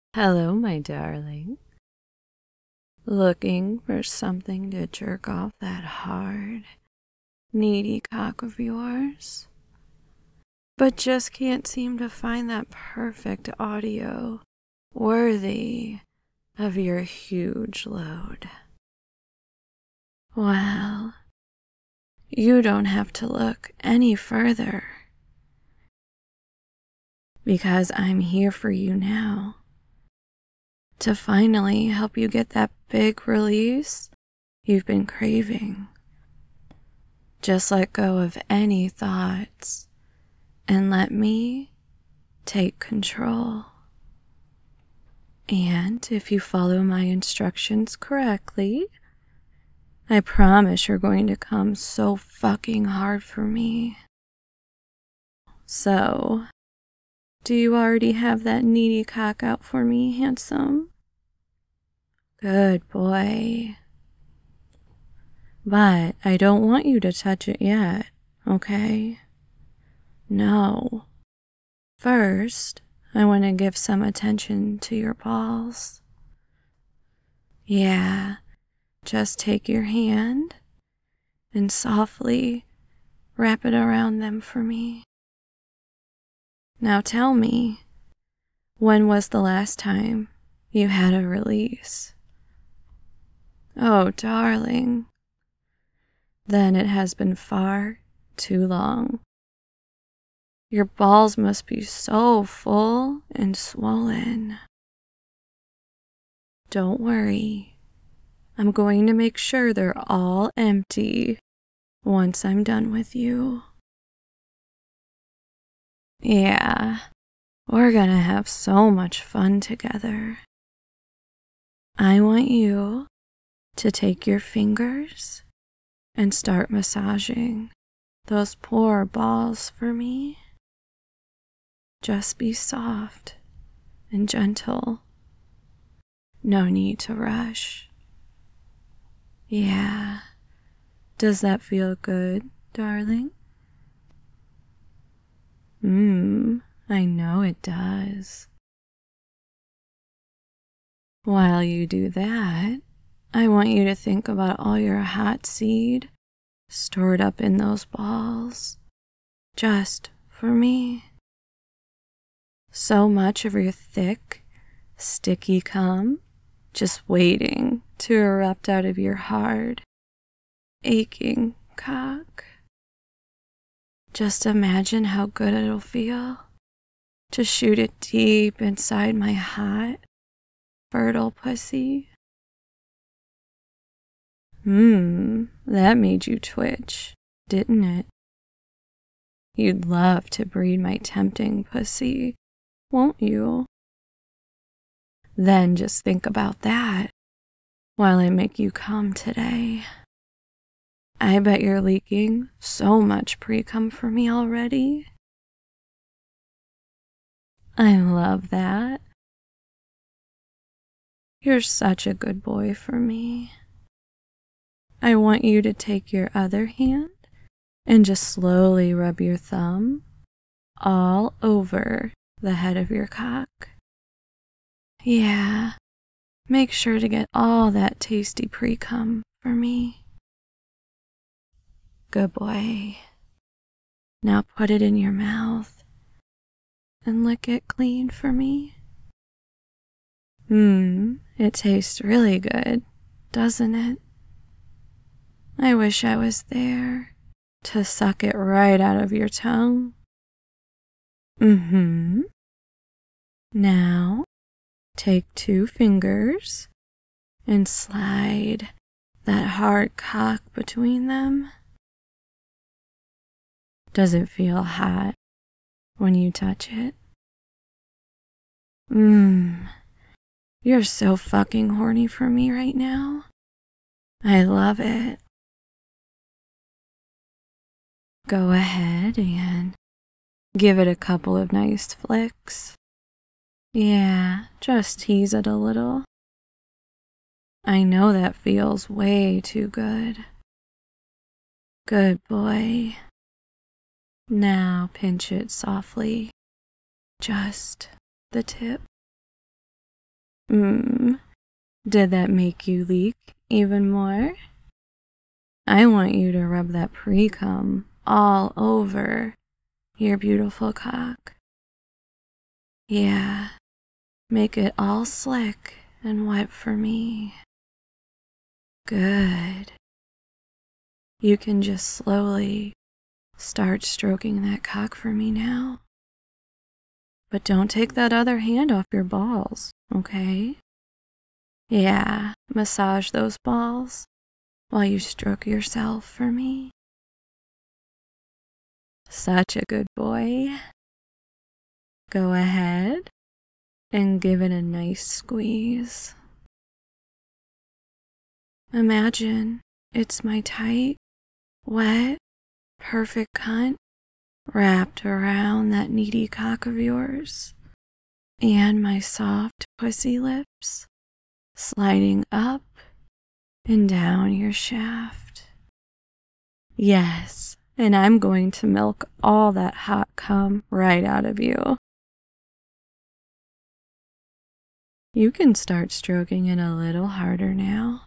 Hello, my darling. Looking for something to jerk off that hard, needy cock of yours, but just can't seem to find that perfect audio worthy of your huge load. Well, you don't have to look any further because I'm here for you now to finally help you get that big release you've been craving. Just let go of any thoughts and let me take control. And if you follow my instructions correctly, I promise you're going to come so fucking hard for me. So, do you already have that needy cock out for me, handsome? Good boy. But I don't want you to touch it yet, okay? No. First, I want to give some attention to your balls. Yeah, just take your hand and softly wrap it around them for me. Now tell me, when was the last time you had a release? Oh, darling. Then it has been far too long. Your balls must be so full and swollen. Don't worry. I'm going to make sure they're all empty once I'm done with you. Yeah, we're gonna have so much fun together. I want you to take your fingers and start massaging those poor balls for me. Just be soft and gentle. No need to rush. Yeah. Does that feel good, darling? I know it does. While you do that, I want you to think about all your hot seed stored up in those balls, just for me. So much of your thick, sticky cum just waiting to erupt out of your hard, aching cock. Just imagine how good it'll feel to shoot it deep inside my hot, fertile pussy. That made you twitch, didn't it? You'd love to breed my tempting pussy, won't you? Then just think about that while I make you come today. I bet you're leaking so much pre-cum for me already. I love that. You're such a good boy for me. I want you to take your other hand and just slowly rub your thumb all over the head of your cock. Yeah, make sure to get all that tasty pre-cum for me. Good boy. Now put it in your mouth and lick it clean for me. It tastes really good, doesn't it? I wish I was there to suck it right out of your tongue. Now, take 2 fingers and slide that hard cock between them. Does it feel hot when you touch it? You're so fucking horny for me right now. I love it. Go ahead and give it a couple of nice flicks. Yeah, just tease it a little. I know that feels way too good. Good boy. Now pinch it softly, just the tip. Mmm. Did that make you leak even more? I want you to rub that pre-cum all over your beautiful cock. Yeah, make it all slick and wet for me. Good. You can just slowly start stroking that cock for me now. But don't take that other hand off your balls, okay? Yeah, massage those balls while you stroke yourself for me. Such a good boy. Go ahead and give it a nice squeeze. Imagine it's my tight, wet, perfect cunt wrapped around that needy cock of yours, and my soft pussy lips sliding up and down your shaft. Yes, and I'm going to milk all that hot cum right out of you. You can start stroking it a little harder now.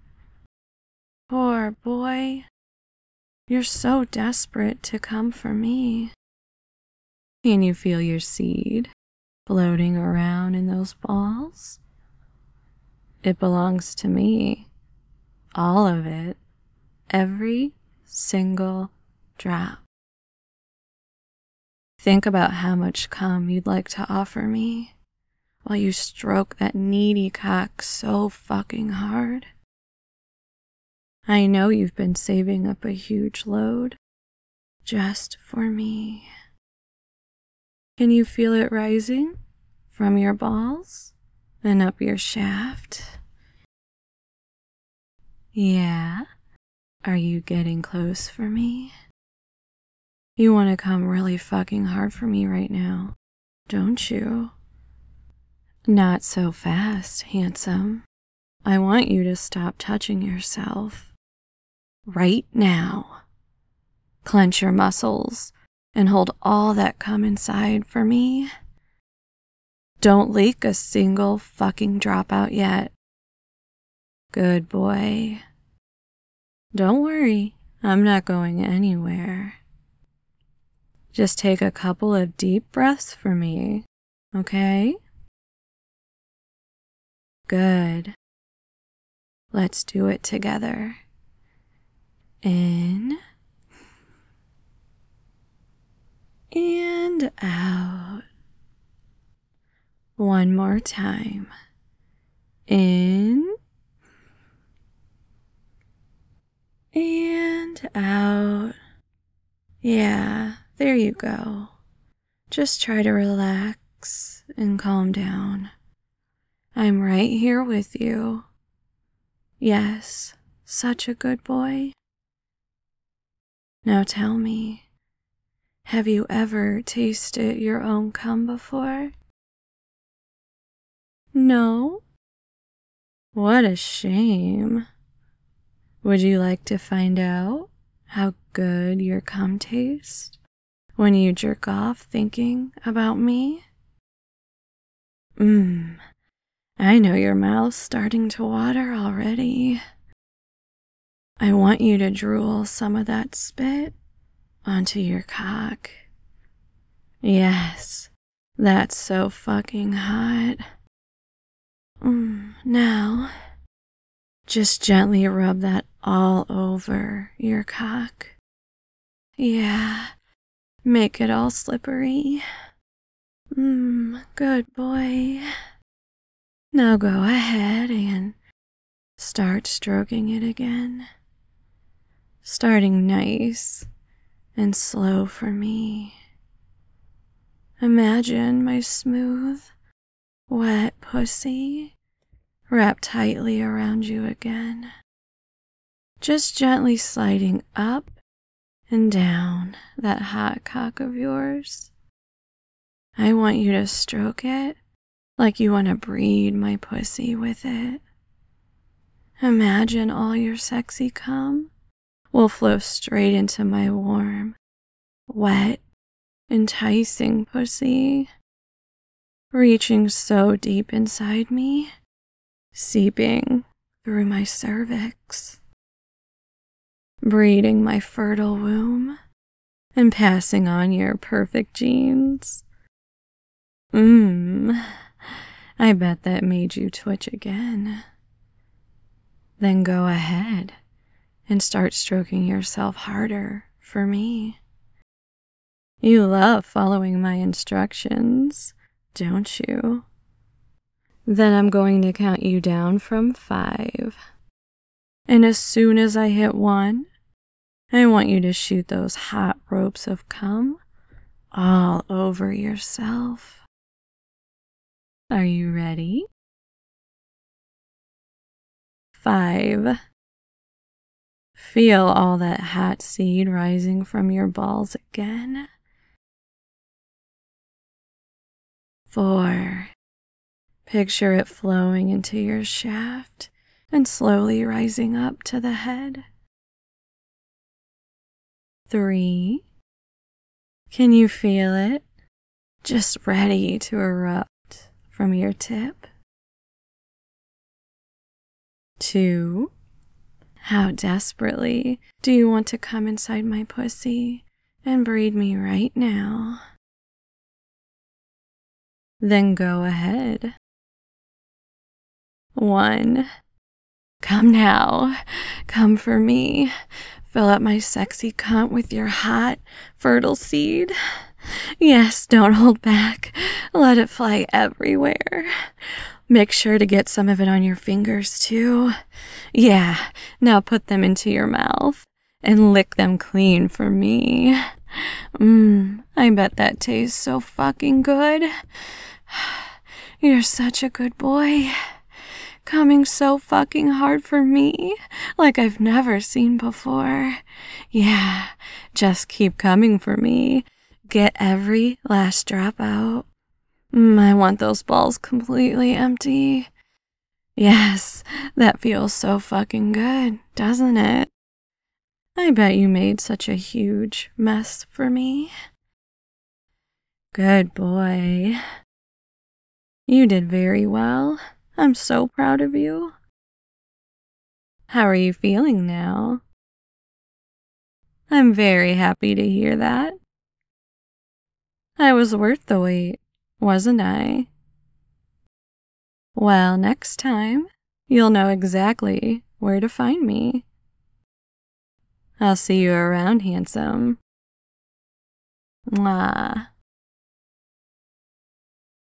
Poor boy, you're so desperate to come for me. Can you feel your seed floating around in those balls? It belongs to me. All of it. Every single drop. Think about how much cum you'd like to offer me while you stroke that needy cock so fucking hard. I know you've been saving up a huge load just for me. Can you feel it rising from your balls and up your shaft? Yeah. Are you getting close for me? You want to come really fucking hard for me right now, don't you? Not so fast, handsome. I want you to stop touching yourself. Right now. Clench your muscles and hold all that cum inside for me. Don't leak a single fucking drop out yet. Good boy. Don't worry, I'm not going anywhere. Just take a couple of deep breaths for me, okay? Good. Let's do it together. In and out. One more time. In and out. Yeah, there you go. Just try to relax and calm down. I'm right here with you. Yes, such a good boy. Now tell me, have you ever tasted your own cum before? No? What a shame. Would you like to find out how good your cum tastes when you jerk off thinking about me? I know your mouth's starting to water already. I want you to drool some of that spit onto your cock. Yes, that's so fucking hot. Now, just gently rub that all over your cock. Yeah, make it all slippery. Good boy. Now go ahead and start stroking it again. Starting nice and slow for me. Imagine my smooth, wet pussy wrapped tightly around you again. Just gently sliding up and down that hot cock of yours. I want you to stroke it like you want to breed my pussy with it. Imagine all your sexy cum will flow straight into my warm, wet, enticing pussy. reaching so deep inside me, seeping through my cervix, breeding my fertile womb, and passing on your perfect genes. I bet that made you twitch again. Then go ahead and start stroking yourself harder for me. You love following my instructions, don't you? Then I'm going to count you down from 5. And as soon as I hit 1, I want you to shoot those hot ropes of cum all over yourself. Are you ready? 5. Feel all that hot seed rising from your balls again. 4. Picture it flowing into your shaft and slowly rising up to the head. 3. Can you feel it? Just ready to erupt from your tip. 2. How desperately do you want to come inside my pussy and breed me right now? Then go ahead. 1. Come now. Come for me. Fill up my sexy cunt with your hot, fertile seed. Yes, don't hold back. Let it fly everywhere. Make sure to get some of it on your fingers, too. Yeah, now put them into your mouth and lick them clean for me. I bet that tastes so fucking good. You're such a good boy. Coming so fucking hard for me, like I've never seen before. Yeah, just keep coming for me. Get every last drop out. I want those balls completely empty. Yes, that feels so fucking good, doesn't it? I bet you made such a huge mess for me. Good boy. You did very well. I'm so proud of you. How are you feeling now? I'm very happy to hear that. I was worth the wait, wasn't I? Well, next time, you'll know exactly where to find me. I'll see you around, handsome. Mwah.